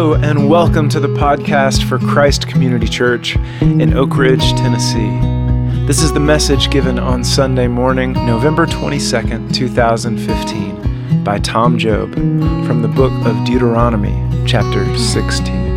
Hello, and welcome to the podcast for Christ Community Church in Oak Ridge, Tennessee. This is the message given on Sunday morning, November 22nd, 2015, by Tom Job from the book of Deuteronomy, chapter 16.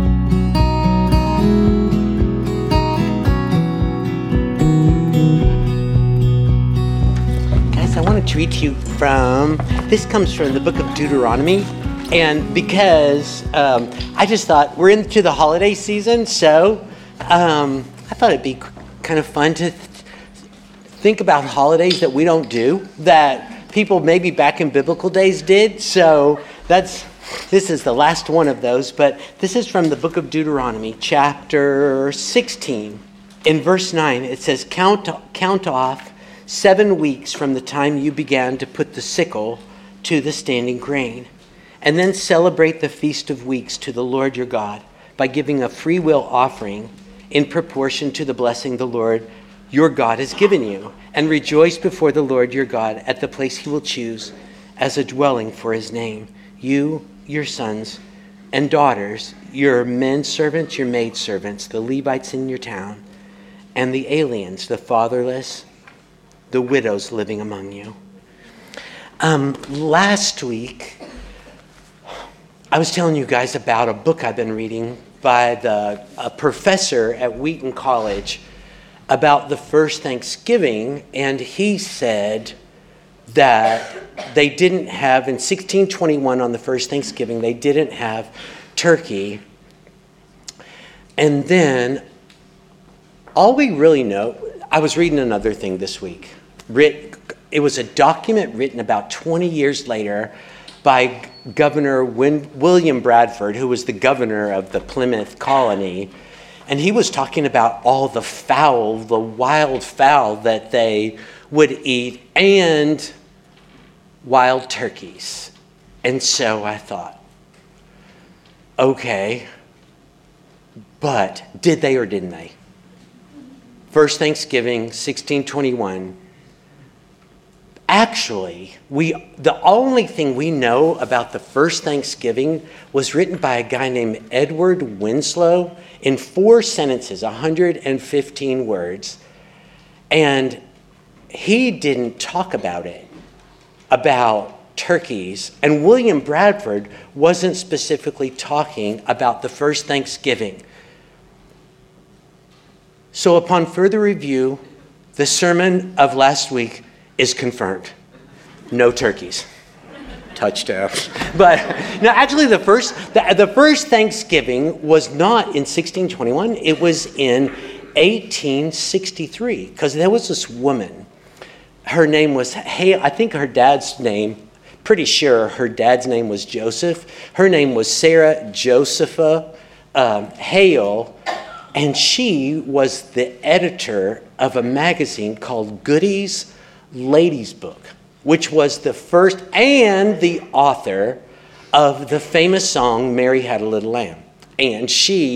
I want to read to you this comes from the book of Deuteronomy, and because I just thought we're into the holiday season, so I thought it'd be kind of fun to think about holidays that we don't do, that people maybe back in biblical days did, so this is the last one of those, but this is from the book of Deuteronomy, chapter 16. In verse 9, it says, Count off 7 weeks from the time you began to put the sickle to the standing grain, and then celebrate the Feast of Weeks to the Lord your God by giving a free will offering in proportion to the blessing the Lord your God has given you, and rejoice before the Lord your God at the place he will choose as a dwelling for his name. You, your sons and daughters, your men servants, your maid servants, the Levites in your town, and the aliens, the fatherless, the widows living among you. Last week, I was telling you guys about a book I've been reading by a professor at Wheaton College about the first Thanksgiving, and he said that they didn't have, in 1621 on the first Thanksgiving, they didn't have turkey. And then all we really know, I was reading another thing this week. It was a document written about 20 years later by Governor William Bradford, who was the governor of the Plymouth colony. And he was talking about all the wild fowl that they would eat, and wild turkeys. And so I thought, okay, but did they or didn't they? First Thanksgiving, 1621. Actually, the only thing we know about the first Thanksgiving was written by a guy named Edward Winslow in 4 sentences, 115 words. And he didn't talk about turkeys. And William Bradford wasn't specifically talking about the first Thanksgiving. So upon further review, the sermon of last week is confirmed. No turkeys. Touchdown. But no, actually the first Thanksgiving was not in 1621. It was in 1863, because there was this woman. Her name was I think her dad's name, pretty sure her dad's name was Joseph. Her name was Sarah Josepha Hale. And she was the editor of a magazine called Goody's Ladies' Book, which was the first and the author of the famous song, Mary Had a Little Lamb. And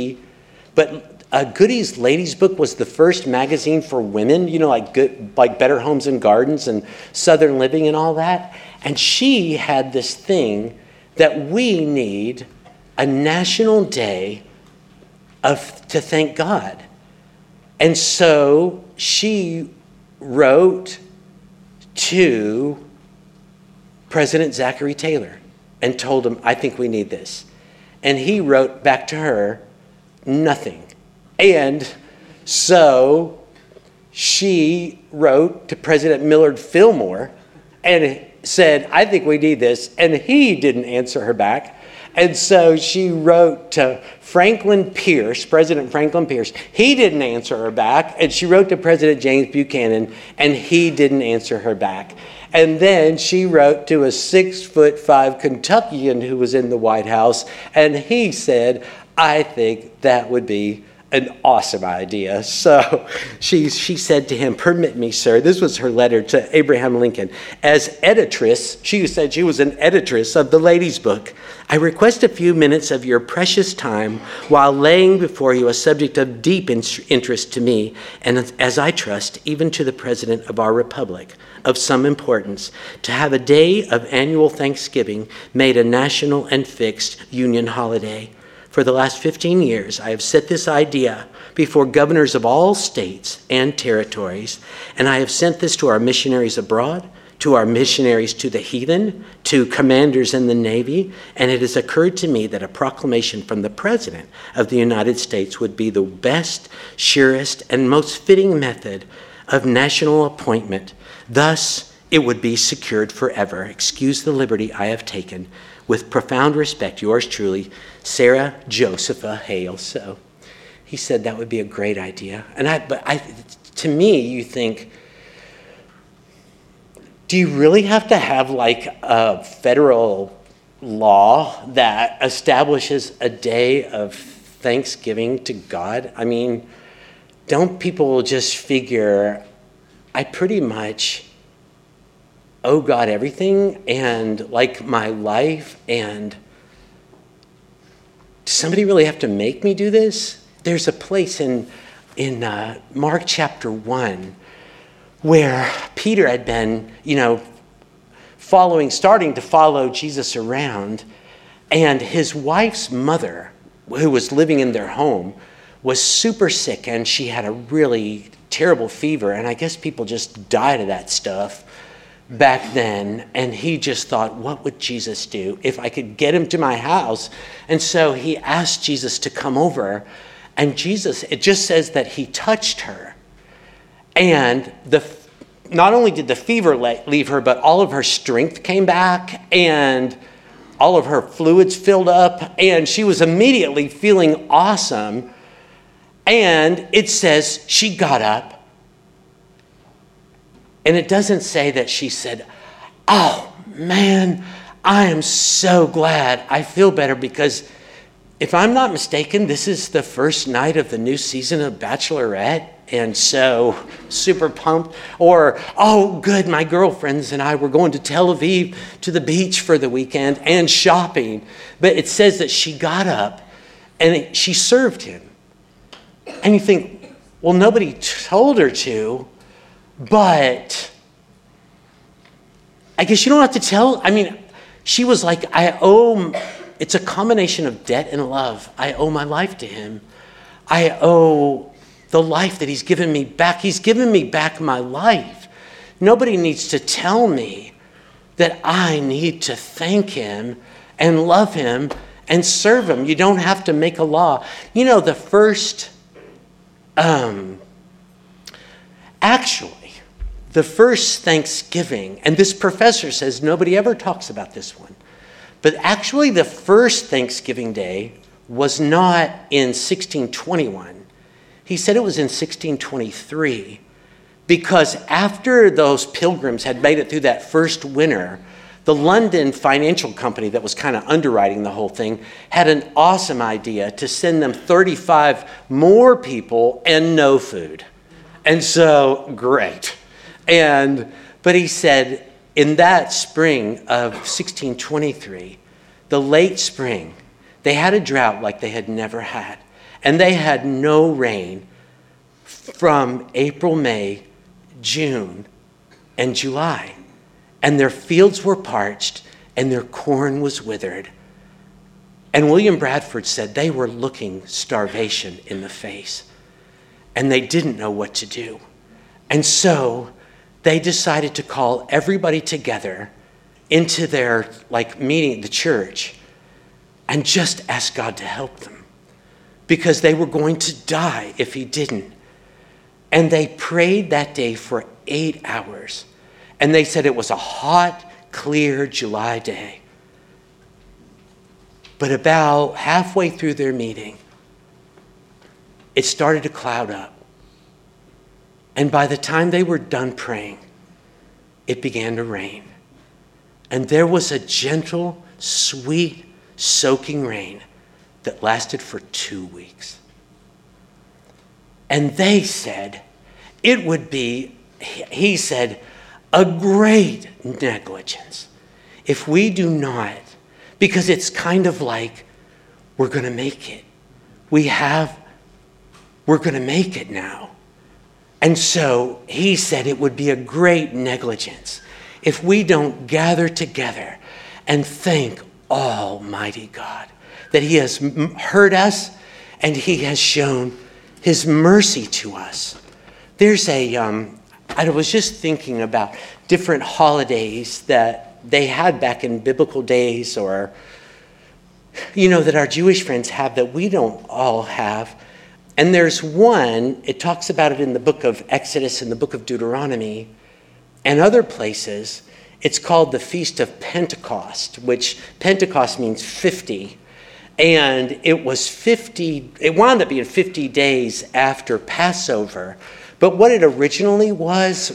Goody's Ladies' Book was the first magazine for women, like Better Homes and Gardens and Southern Living and all that. And she had this thing that we need a national day to thank God. And so she wrote to President Zachary Taylor and told him, I think we need this. And he wrote back to her, nothing. And so she wrote to President Millard Fillmore and said, I think we need this. And he didn't answer her back. And so she wrote to President Franklin Pierce. He didn't answer her back. And she wrote to President James Buchanan, and he didn't answer her back. And then she wrote to a 6'5" Kentuckian who was in the White House, and he said, I think that would be an awesome idea. So she said to him, permit me, sir, this was her letter to Abraham Lincoln, as editress, she said she was an editress of the Ladies' Book, I request a few minutes of your precious time while laying before you a subject of deep interest to me, and as I trust, even to the President of our Republic, of some importance, to have a day of annual Thanksgiving made a national and fixed Union holiday. For the last 15 years, I have set this idea before governors of all states and territories, and I have sent this to our missionaries abroad, to our missionaries to the heathen, to commanders in the Navy, and it has occurred to me that a proclamation from the President of the United States would be the best, surest, and most fitting method of national appointment. Thus, it would be secured forever. Excuse the liberty I have taken. With profound respect, yours truly, Sarah Josepha Hale. So he said that would be a great idea. To me, you think, do you really have to have like a federal law that establishes a day of thanksgiving to God? I mean, don't people just figure, I pretty much owe God everything and like my life, and does somebody really have to make me do this? There's a place in Mark chapter 1 where Peter had been, starting to follow Jesus around, and his wife's mother, who was living in their home, was super sick, and she had a really terrible fever, and I guess people just died of that stuff back then, and he just thought, what would Jesus do if I could get him to my house? And so he asked Jesus to come over, and Jesus, it just says that he touched her, and not only did the fever leave her, but all of her strength came back, and all of her fluids filled up, and she was immediately feeling awesome. And it says she got up, and it doesn't say that she said, oh man, I am so glad, I feel better, because if I'm not mistaken, this is the first night of the new season of Bachelorette, and so super pumped. Or, oh good, my girlfriends and I were going to Tel Aviv to the beach for the weekend and shopping. But it says that she got up and she served him. And you think, well, nobody told her to, but I guess you don't have to tell. I mean, she was like, it's a combination of debt and love. I owe my life to him. I owe the life that he's given me back. He's given me back my life. Nobody needs to tell me that I need to thank him and love him and serve him. You don't have to make a law. The first Thanksgiving, and this professor says nobody ever talks about this one, but actually the first Thanksgiving Day was not in 1621. He said it was in 1623, because after those pilgrims had made it through that first winter, the London financial company that was kind of underwriting the whole thing had an awesome idea to send them 35 more people and no food. And so, great. But he said in that spring of 1623, the late spring, they had a drought like they had never had. And they had no rain from April, May, June, and July. And their fields were parched, and their corn was withered. And William Bradford said they were looking starvation in the face, and they didn't know what to do. And so they decided to call everybody together into their meeting at the church and just ask God to help them, because they were going to die if he didn't. And they prayed that day for 8 hours. And they said it was a hot, clear July day. But about halfway through their meeting, it started to cloud up. And by the time they were done praying, it began to rain. And there was a gentle, sweet, soaking rain that lasted for 2 weeks. And they said it would be, he said, a great negligence if we do not, because it's kind of like we're going to make it. We're going to make it now. And so he said it would be a great negligence if we don't gather together and thank Almighty God. that he has heard us and he has shown his mercy to us. There's I was just thinking about different holidays that they had back in biblical days, or, that our Jewish friends have that we don't all have. And there's one, it talks about it in the book of Exodus and the book of Deuteronomy and other places. It's called the Feast of Pentecost, which Pentecost means 50. And it wound up being 50 days after Passover. But what it originally was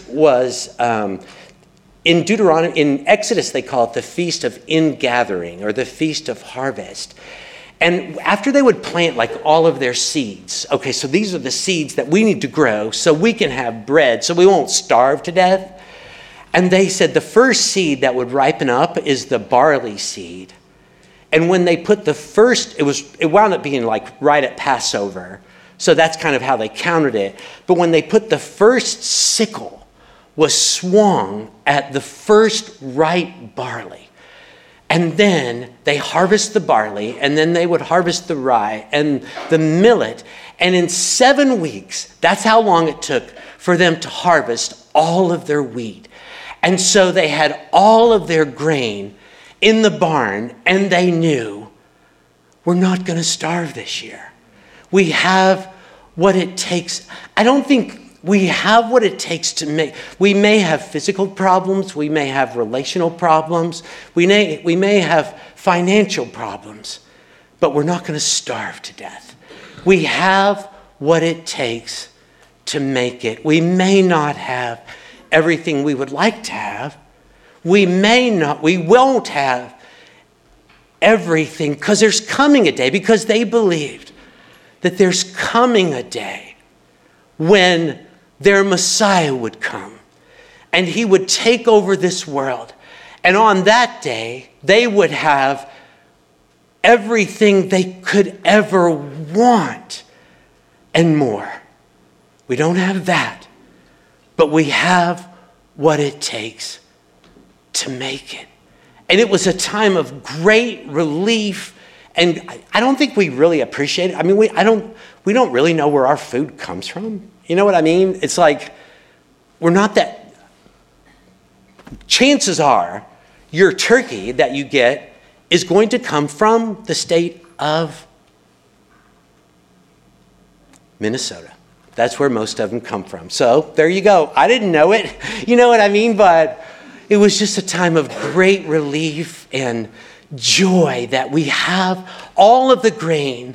in Exodus, they call it the Feast of Ingathering, or the Feast of Harvest. And after they would plant like all of their seeds, okay, so these are the seeds that we need to grow so we can have bread, so we won't starve to death. And they said the first seed that would ripen up is the barley seed. And when they put the first, it wound up being like right at Passover. So that's kind of how they counted it. But when they put the first sickle was swung at the first ripe barley. And then they harvest the barley, and then they would harvest the rye and the millet. And in 7 weeks, that's how long it took for them to harvest all of their wheat. And so they had all of their grain in the barn, and they knew, we're not going to starve this year. We have what it takes. I don't think we have what it takes to make. We may have physical problems. We may have relational problems. We may have financial problems, but we're not going to starve to death. We have what it takes to make it. We may not have everything we would like to have. We won't have everything, because there's coming a day, because they believed that there's coming a day when their Messiah would come and he would take over this world. And on that day, they would have everything they could ever want and more. We don't have that, but we have what it takes to make it. And it was a time of great relief. And I don't think we really appreciate it. I mean, we don't really know where our food comes from. You know what I mean? It's like, we're not that. Chances are your turkey that you get is going to come from the state of Minnesota. That's where most of them come from. So there you go. I didn't know it. You know what I mean? But it was just a time of great relief and joy that we have all of the grain.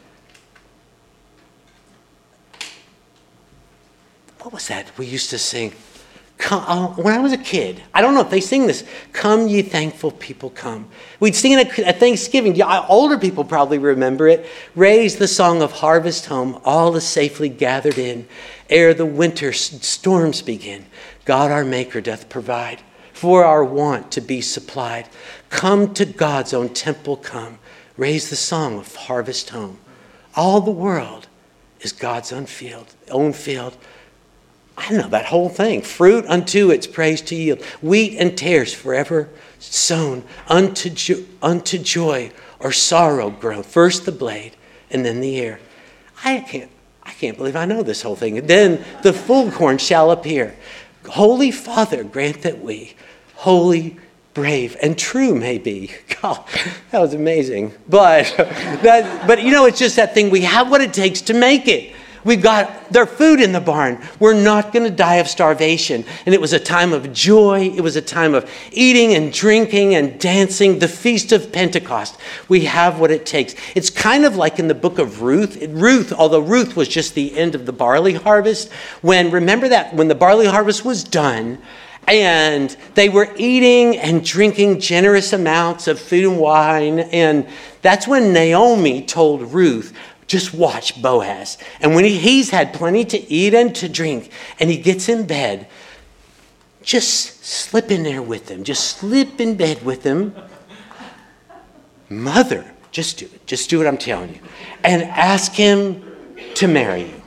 What was that we used to sing? When I was a kid, I don't know if they sing this. Come, ye thankful people, come. We'd sing it at Thanksgiving. Older people probably remember it. Raise the song of harvest home, all is safely gathered in. Ere the winter storms begin, God our Maker doth provide for our want to be supplied. Come to God's own temple, come. Raise the song of harvest home. All the world is God's own field. I know that whole thing. Fruit unto its praise to yield. Wheat and tares forever sown. Unto joy or sorrow grown. First the blade and then the ear. I can't believe I know this whole thing. Then the full corn shall appear. Holy Father, grant that we, holy, brave, and true may be. God, that was amazing. But it's just that thing. We have what it takes to make it. We've got their food in the barn. We're not going to die of starvation. And it was a time of joy. It was a time of eating and drinking and dancing. The Feast of Pentecost. We have what it takes. It's kind of like in the book of Ruth, although Ruth was just the end of the barley harvest. Remember that when the barley harvest was done, and they were eating and drinking generous amounts of food and wine. And that's when Naomi told Ruth, just watch Boaz. And when he's had plenty to eat and to drink, and he gets in bed, just slip in there with him. Just slip in bed with him. Mother, just do it. Just do what I'm telling you. And ask him to marry you.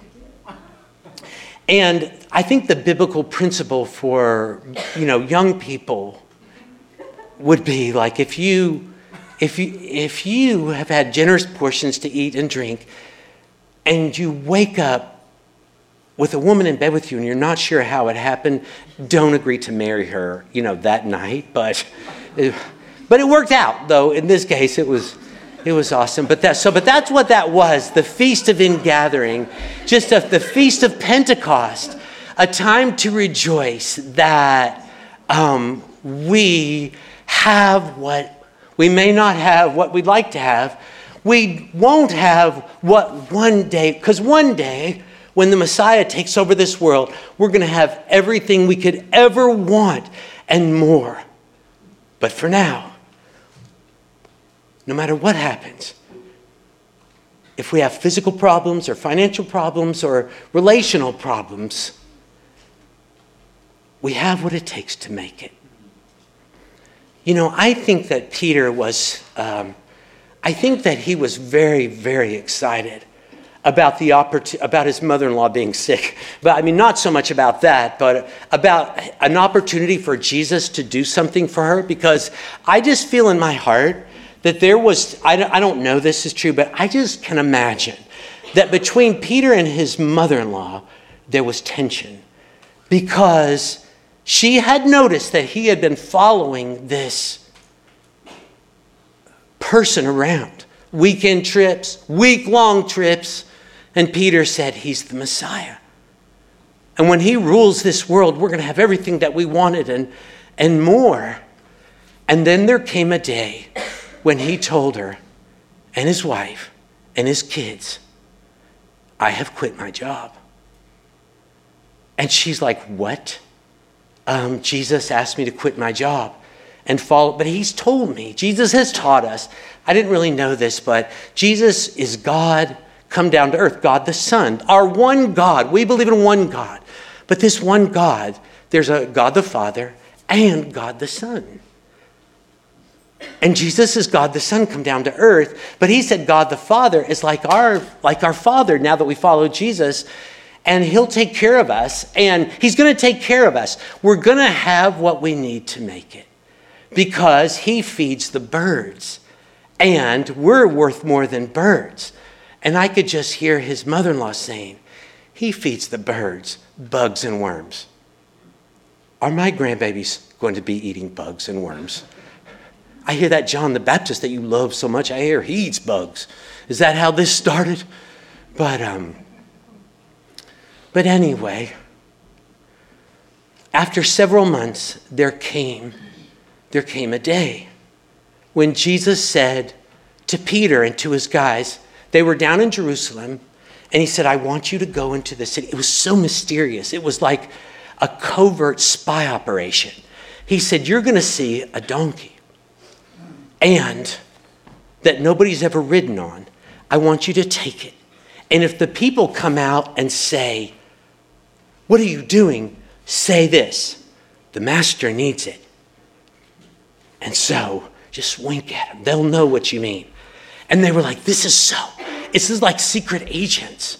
And I think the biblical principle for, young people would be like, if you if you have had generous portions to eat and drink, and you wake up with a woman in bed with you and you're not sure how it happened, don't agree to marry her, that night. But it worked out, though. In this case, it was awesome. But that's what that was, the Feast of Ingathering, the Feast of Pentecost, a time to rejoice that we have we may not have what we'd like to have. We won't have what one day, because one day when the Messiah takes over this world, we're going to have everything we could ever want and more. But for now, no matter what happens, if we have physical problems or financial problems or relational problems, we have what it takes to make it. I think that Peter was, I think that he was very, very excited about about his mother-in-law being sick. But not so much about that, but about an opportunity for Jesus to do something for her, because I just feel in my heart that there was, I don't know this is true, but I just can imagine that between Peter and his mother-in-law, there was tension, because she had noticed that he had been following this person around. Weekend trips, week-long trips. And Peter said, he's the Messiah. And when he rules this world, we're going to have everything that we wanted and more. And then there came a day when he told her and his wife and his kids, I have quit my job. And she's like, what? Jesus asked me to quit my job and follow, but he's told me, Jesus has taught us, I didn't really know this, but Jesus is God come down to earth, God the Son, our one God. We believe in one God, but this one God, there's a God the Father and God the Son. And Jesus is God the Son come down to earth, but he said God the Father is like our Father now that we follow Jesus. And he'll take care of us, and he's going to take care of us. We're going to have what we need to make it, because he feeds the birds, and we're worth more than birds. And I could just hear his mother-in-law saying, he feeds the birds, bugs and worms. Are my grandbabies going to be eating bugs and worms? I hear that John the Baptist that you love so much, I hear he eats bugs. Is that how this started? But anyway, after several months, there came a day when Jesus said to Peter and to his guys, they were down in Jerusalem, and he said, I want you to go into the city. It was so mysterious. It was like a covert spy operation. He said, you're going to see a donkey, and that nobody's ever ridden on. I want you to take it. And if the people come out and say, what are you doing? Say this, the master needs it. And so just wink at them. They'll know what you mean. And they were like, this is like secret agents.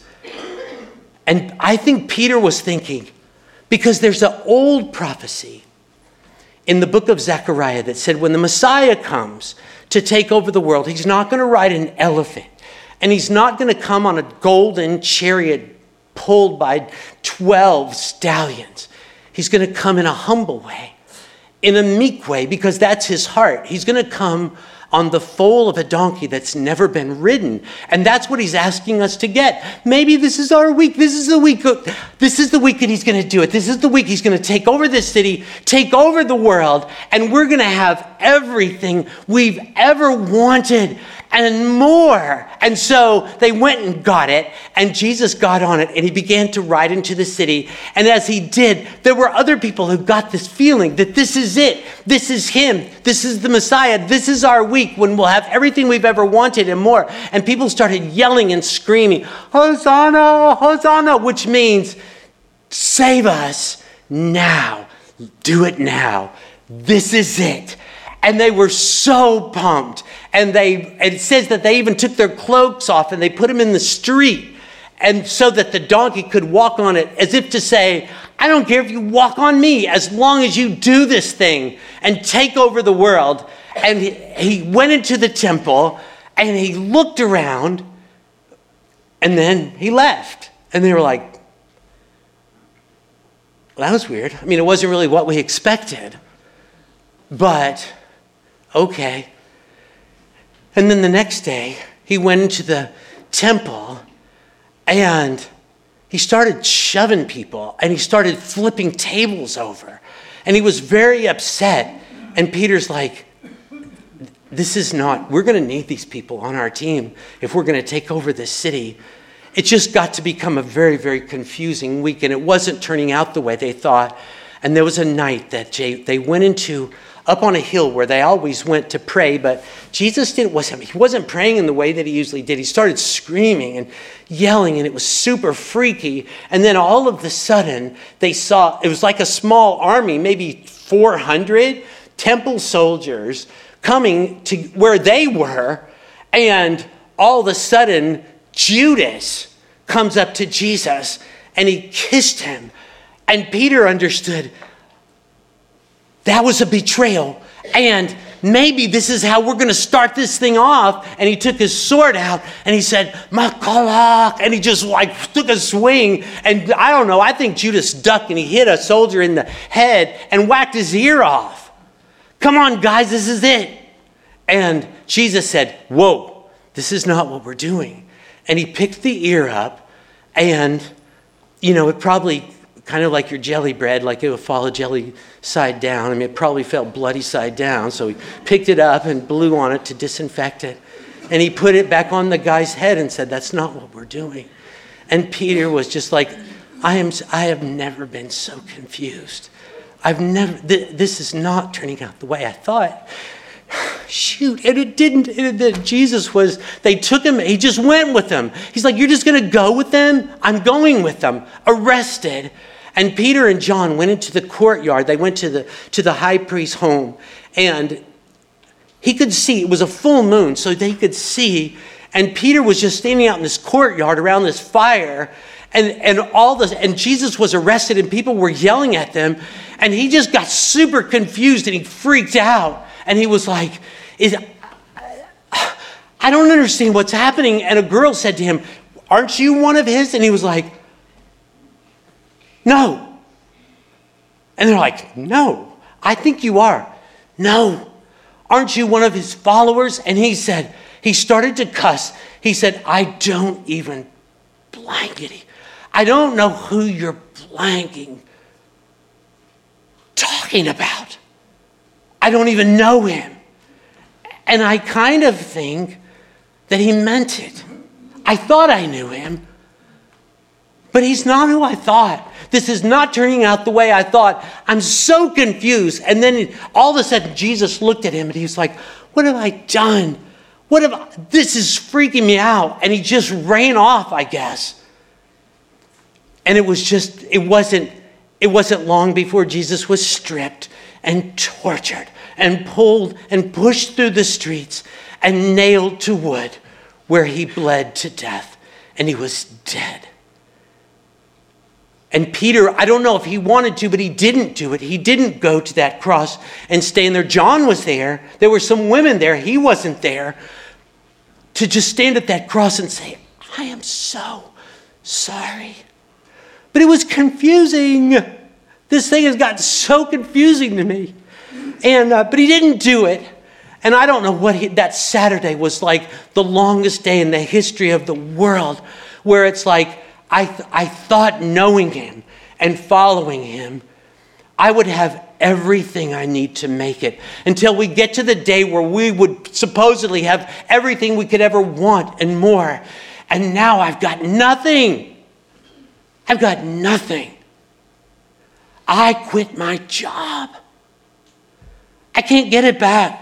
And I think Peter was thinking, because there's an old prophecy in the book of Zechariah that said when the Messiah comes to take over the world, he's not going to ride an elephant. And he's not going to come on a golden chariot pulled by 12 stallions. He's going to come in a humble way, in a meek way, because that's his heart. He's going to come on the foal of a donkey that's never been ridden. And that's what he's asking us to get. Maybe this is our week. This is the week that he's going to do it. This is the week he's going to take over this city, take over the world, and we're going to have everything we've ever wanted and more. And so they went and got it, and Jesus got on it, and he began to ride into the city. And as he did, there were other people who got this feeling that this is it. This is him. This is the Messiah. This is our week when we'll have everything we've ever wanted and more. And people started yelling and screaming, Hosanna, Hosanna, which means save us now. Do it now. This is it. And they were so pumped. And it says that they even took their cloaks off and they put them in the street, and so that the donkey could walk on it, as if to say, I don't care if you walk on me, as long as you do this thing and take over the world. And he went into the temple and he looked around and then he left. And they were like, well, that was weird. I mean, it wasn't really what we expected, but okay. And then the next day, he went into the temple and he started shoving people and he started flipping tables over. And he was very upset. And Peter's like, we're going to need these people on our team if we're going to take over this city. It just got to become a very, very confusing week, and it wasn't turning out the way they thought. And there was a night that they went up on a hill where they always went to pray, but Jesus he wasn't praying in the way that he usually did. He started screaming and yelling, and it was super freaky. And then all of a sudden, they saw, it was like a small army, maybe 400 temple soldiers coming to where they were, and all of a sudden, Judas comes up to Jesus and he kissed him. And Peter understood that was a betrayal. And maybe this is how we're going to start this thing off. And he took his sword out and he said, Makalak. And he just took a swing. And I don't know, I think Judas ducked and he hit a soldier in the head and whacked his ear off. Come on, guys, this is it. And Jesus said, whoa, this is not what we're doing. And he picked the ear up, and, it probably kind of like your jelly bread, like it would fall jelly side down. I mean, it probably felt bloody side down. So he picked it up and blew on it to disinfect it. And he put it back on the guy's head and said, that's not what we're doing. And Peter was just like, I have never been so confused. This is not turning out the way I thought. Shoot, and it didn't. They took him, he just went with them. He's like, you're just going to go with them? I'm going with them. Arrested. And Peter and John went into the courtyard. They went to the high priest's home. And he could see, it was a full moon, so they could see. And Peter was just standing out in this courtyard around this fire. And Jesus was arrested and people were yelling at them. And he just got super confused and he freaked out. And he was like, I don't understand what's happening. And a girl said to him, aren't you one of his? And he was like, no. And they're like, no, I think you are. No. Aren't you one of his followers? And he started to cuss. He said, I don't even blankety. I don't know who you're talking about. I don't even know him. And I kind of think that he meant it. I thought I knew him, but he's not who I thought. This is not turning out the way I thought. I'm so confused. And then all of a sudden, Jesus looked at him and he was like, what have I done? This is freaking me out. And he just ran off, I guess. And it wasn't long before Jesus was stripped and tortured and pulled and pushed through the streets and nailed to wood where he bled to death and he was dead. And Peter, I don't know if he wanted to, but he didn't do it. He didn't go to that cross and stay in there. John was there. There were some women there. He wasn't there to just stand at that cross and say, I am so sorry. But it was confusing. This thing has gotten so confusing to me. But he didn't do it. And I don't know what that Saturday was like, the longest day in the history of the world, where it's like, I thought knowing him and following him, I would have everything I need to make it until we get to the day where we would supposedly have everything we could ever want and more. And now I've got nothing. I've got nothing. I quit my job. I can't get it back.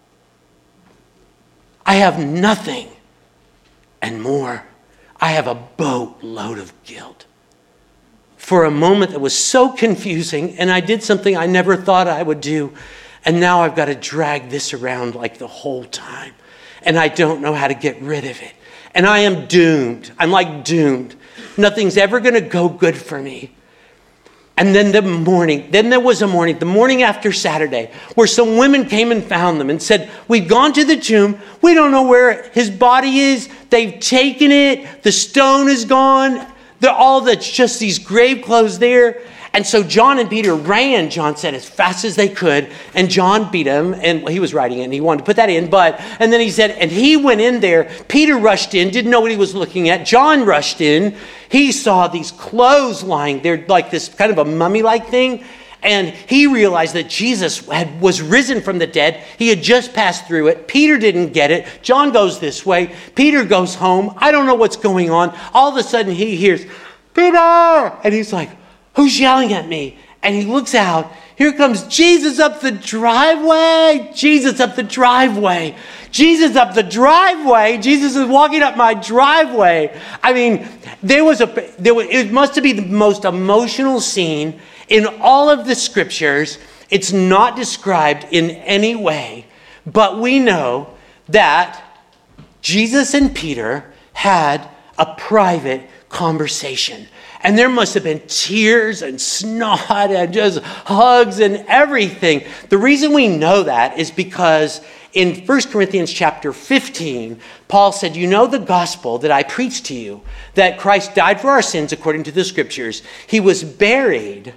I have nothing and more. I have a boatload of guilt. For a moment that was so confusing, and I did something I never thought I would do, and now I've got to drag this around like the whole time, and I don't know how to get rid of it. And I am doomed. I'm like doomed. Nothing's ever going to go good for me. And then there was a morning, the morning after Saturday, where some women came and found them and said, we've gone to the tomb. We don't know where his body is. They've taken it. The stone is gone. That's just these grave clothes there. And so John and Peter ran, John said, as fast as they could. And John beat him. And he was writing it and he wanted to put that in. And then he said, and he went in there. Peter rushed in, didn't know what he was looking at. John rushed in. He saw these clothes lying there, like this kind of a mummy-like thing. And he realized that Jesus was risen from the dead. He had just passed through it. Peter didn't get it. John goes this way. Peter goes home. I don't know what's going on. All of a sudden he hears, Peter! And he's like, who's yelling at me? And he looks out. Here comes Jesus up the driveway. Jesus up the driveway. Jesus up the driveway. Jesus is walking up my driveway. I mean, it must have been the most emotional scene in all of the scriptures. It's not described in any way, but we know that Jesus and Peter had a private conversation. And there must have been tears and snot and just hugs and everything. The reason we know that is because in 1 Corinthians chapter 15, Paul said, you know the gospel that I preached to you, that Christ died for our sins according to the scriptures. He was buried.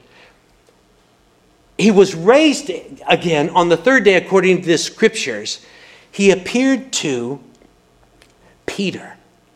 He was raised again on the third day according to the scriptures. He appeared to Peter.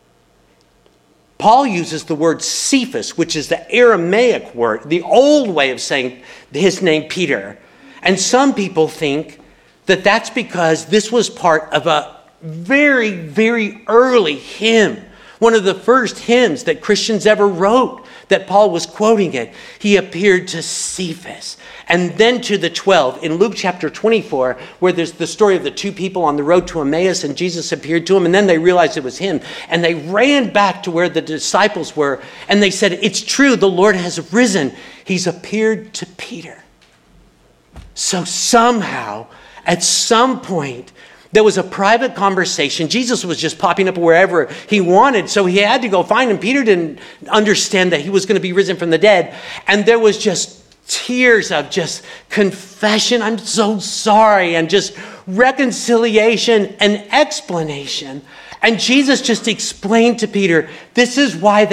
Paul uses the word Cephas, which is the Aramaic word, the old way of saying his name, Peter. And some people think that that's because this was part of a very, very early hymn, one of the first hymns that Christians ever wrote, that Paul was quoting it. He appeared to Cephas and then to the 12 in Luke chapter 24, where there's the story of the two people on the road to Emmaus and Jesus appeared to them and then they realized it was him and they ran back to where the disciples were and they said, it's true, the Lord has risen. He's appeared to Peter. So somehow, at some point, there was a private conversation. Jesus was just popping up wherever he wanted, so he had to go find him. Peter didn't understand that he was going to be risen from the dead. And there was just tears of just confession, I'm so sorry, and just reconciliation and explanation. And Jesus just explained to Peter, this is why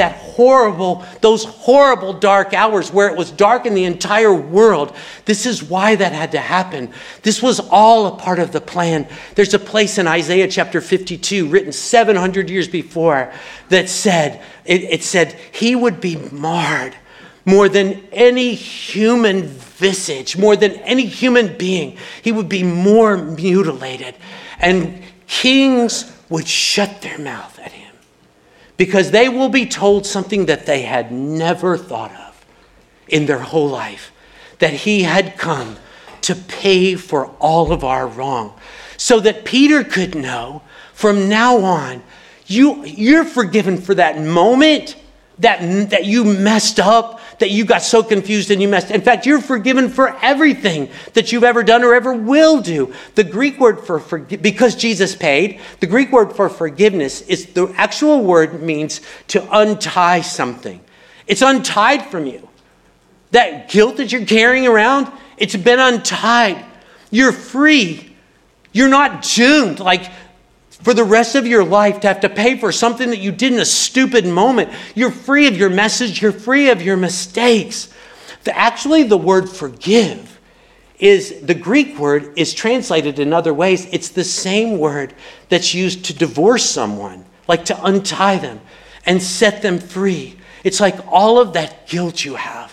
those horrible dark hours where it was dark in the entire world, this is why that had to happen. This was all a part of the plan. There's a place in Isaiah chapter 52 written 700 years before that said, it said, he would be marred more than any human visage, more than any human being. He would be more mutilated. And kings would shut their mouth at him because they will be told something that they had never thought of in their whole life, that he had come to pay for all of our wrong so that Peter could know from now on, you're forgiven for that moment that you messed up, that you got so confused and you messed. In fact, you're forgiven for everything that you've ever done or ever will do. The Greek word for because Jesus paid, the Greek word for forgiveness is the actual word means to untie something. It's untied from you. That guilt that you're carrying around, it's been untied. You're free. You're not doomed for the rest of your life to have to pay for something that you did in a stupid moment. You're free of your message. You're free of your mistakes. Actually, the word forgive the Greek word is translated in other ways. It's the same word that's used to divorce someone, like to untie them and set them free. It's like all of that guilt you have,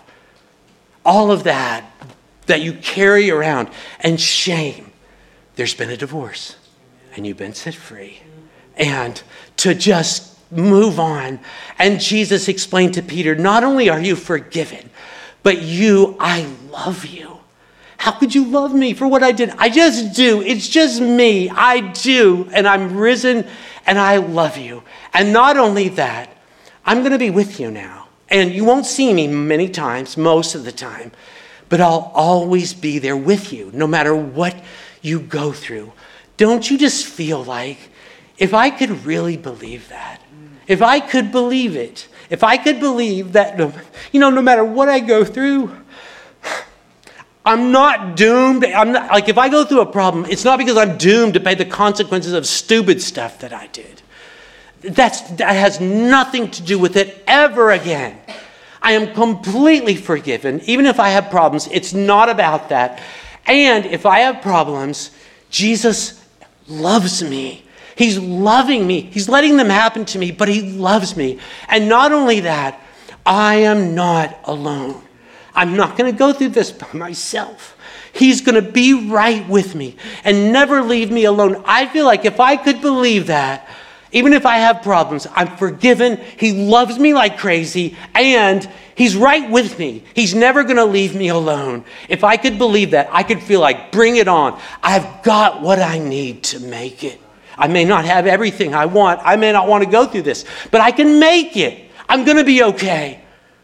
all of that you carry around and shame. There's been a divorce. And you've been set free. And to just move on. And Jesus explained to Peter, not only are you forgiven, but I love you. How could you love me for what I did? I just do. It's just me. I do. And I'm risen and I love you. And not only that, I'm going to be with you now. And you won't see me many times, most of the time, but I'll always be there with you, no matter what you go through. Don't you just feel like, if I could really believe that, if I could believe it, if I could believe that, no matter what I go through, I'm not doomed. I'm not, like, if I go through a problem, it's not because I'm doomed to pay the consequences of stupid stuff that I did. That has nothing to do with it ever again. I am completely forgiven. Even if I have problems, it's not about that. And if I have problems, Jesus loves me. He's loving me. He's letting them happen to me, but he loves me. And not only that, I am not alone. I'm not going to go through this by myself. He's going to be right with me and never leave me alone. I feel like if I could believe that, even if I have problems, I'm forgiven. He loves me like crazy, and he's right with me. He's never going to leave me alone. If I could believe that, I could feel like, bring it on. I've got what I need to make it. I may not have everything I want. I may not want to go through this, but I can make it. I'm going to be okay.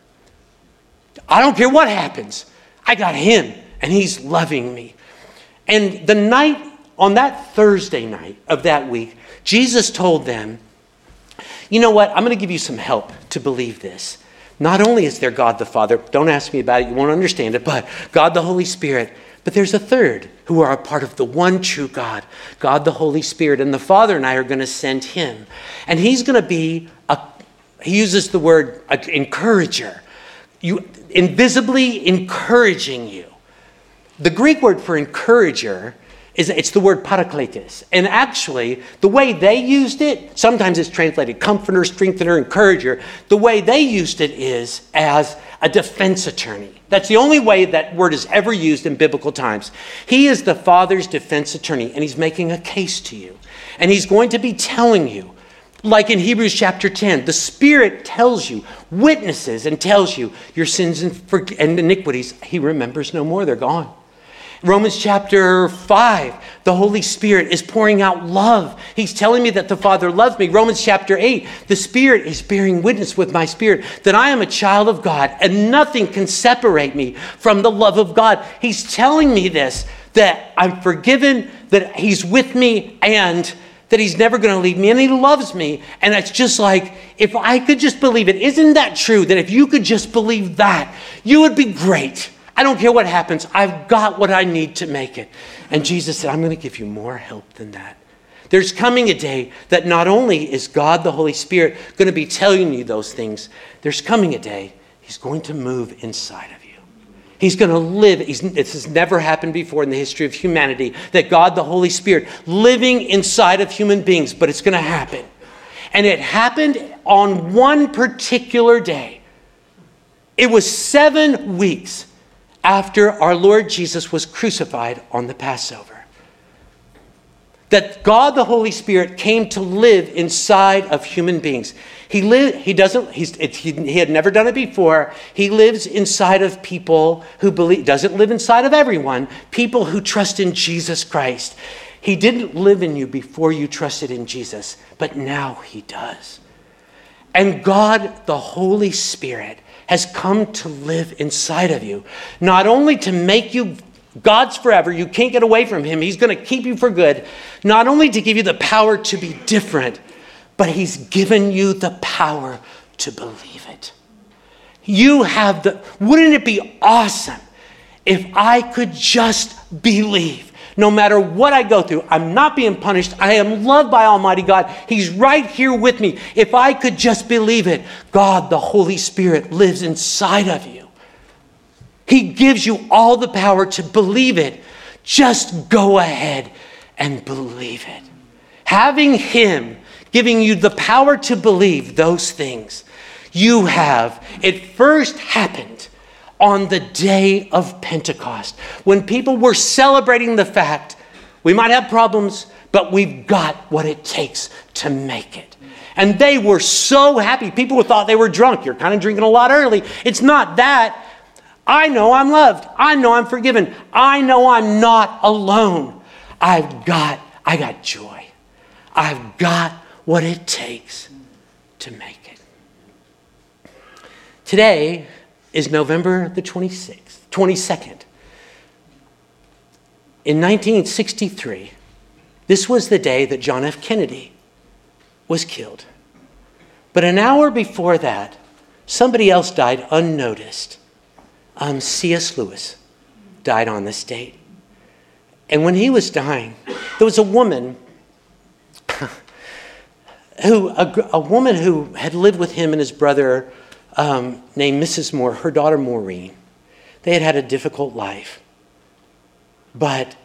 I don't care what happens. I got him, and he's loving me. And the night, on that Thursday night of that week, Jesus told them, you know what? I'm going to give you some help to believe this. Not only is there God the Father, don't ask me about it, you won't understand it, but God the Holy Spirit. But there's a third who are a part of the one true God, God the Holy Spirit. And the Father and I are going to send him. And he's going to be, he uses the word encourager. Invisibly encouraging you. The Greek word for encourager it's the word parakletos. And actually, the way they used it, sometimes it's translated comforter, strengthener, encourager. The way they used it is as a defense attorney. That's the only way that word is ever used in biblical times. He is the Father's defense attorney, and he's making a case to you. And he's going to be telling you, like in Hebrews chapter 10, the Spirit tells you, witnesses and tells you your sins and iniquities. He remembers no more. They're gone. Romans chapter 5, the Holy Spirit is pouring out love. He's telling me that the Father loves me. Romans chapter 8, the Spirit is bearing witness with my spirit that I am a child of God and nothing can separate me from the love of God. He's telling me this, that I'm forgiven, that he's with me, and that he's never going to leave me, and he loves me. And it's just like, if I could just believe it, isn't that true? That if you could just believe that, you would be great. I don't care what happens. I've got what I need to make it. And Jesus said, I'm going to give you more help than that. There's coming a day that not only is God the Holy Spirit going to be telling you those things, there's coming a day he's going to move inside of you. He's going to live. This has never happened before in the history of humanity, that God the Holy Spirit living inside of human beings, but it's going to happen. And it happened on one particular day. It was 7 weeks after our Lord Jesus was crucified on the Passover, that God the Holy Spirit came to live inside of human beings. He had never done it before. He lives inside of people who believe, doesn't live inside of everyone, people who trust in Jesus Christ. He didn't live in you before you trusted in Jesus, but now he does. And God the Holy Spirit has come to live inside of you, not only to make you God's forever, you can't get away from him, he's going to keep you for good, not only to give you the power to be different, but he's given you the power to believe it. Wouldn't it be awesome if I could just believe? No matter what I go through, I'm not being punished. I am loved by Almighty God. He's right here with me. If I could just believe it, God, the Holy Spirit, lives inside of you. He gives you all the power to believe it. Just go ahead and believe it. Having him giving you the power to believe those things, it first happened on the day of Pentecost, when people were celebrating the fact we might have problems, but we've got what it takes to make it. And they were so happy. People thought they were drunk. You're kind of drinking a lot early. It's not that. I know I'm loved. I know I'm forgiven. I know I'm not alone. I got joy. I've got what it takes to make it. Today is November the 22nd. In 1963, this was the day that John F. Kennedy was killed. But an hour before that, somebody else died unnoticed. C.S. Lewis died on this date. And when he was dying, there was a woman who had lived with him and his brother named Mrs. Moore, her daughter Maureen. They had a difficult life. But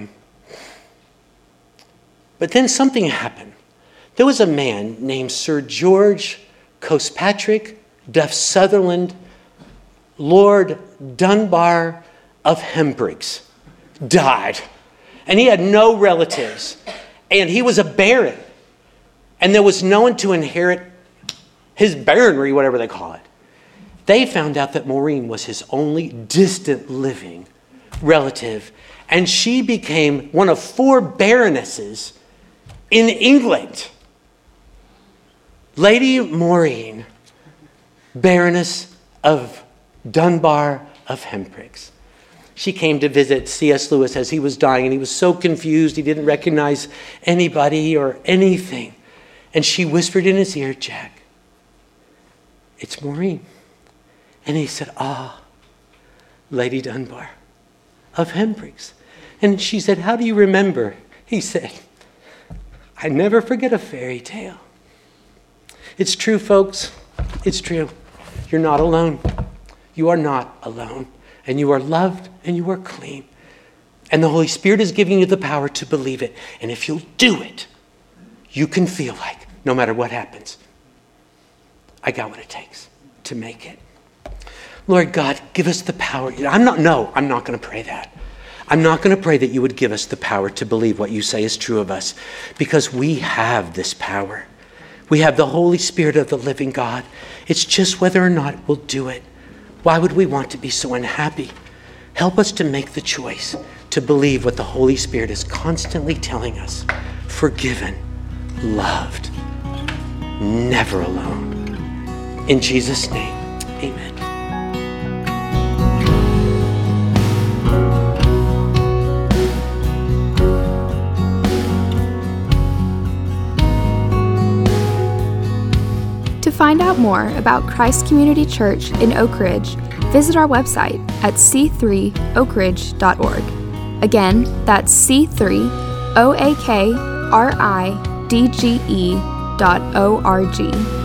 then something happened. There was a man named Sir George Cospatrick Duff Sutherland, Lord Dunbar of Hempriggs, died. And he had no relatives. And he was a baron. And there was no one to inherit his baronry, whatever they call it. They found out that Maureen was his only distant living relative. And she became one of 4 baronesses in England. Lady Maureen, Baroness of Dunbar of Hempriggs. She came to visit C.S. Lewis as he was dying, and he was so confused he didn't recognize anybody or anything. And she whispered in his ear, "Jack, it's Maureen." And he said, "Ah, Lady Dunbar of Hempriggs." And she said, "How do you remember?" He said, "I never forget a fairy tale." It's true, folks. It's true. You're not alone. You are not alone. And you are loved and you are clean. And the Holy Spirit is giving you the power to believe it. And if you'll do it, you can feel like, no matter what happens, I got what it takes to make it. Lord God, give us the power. I'm not going to pray that. I'm not going to pray that you would give us the power to believe what you say is true of us, because we have this power. We have the Holy Spirit of the living God. It's just whether or not we'll do it. Why would we want to be so unhappy? Help us to make the choice to believe what the Holy Spirit is constantly telling us. Forgiven, loved, never alone. In Jesus' name, amen. To find out more about Christ Community Church in Oak Ridge, visit our website at c3oakridge.org. Again, that's c3oakridge.org.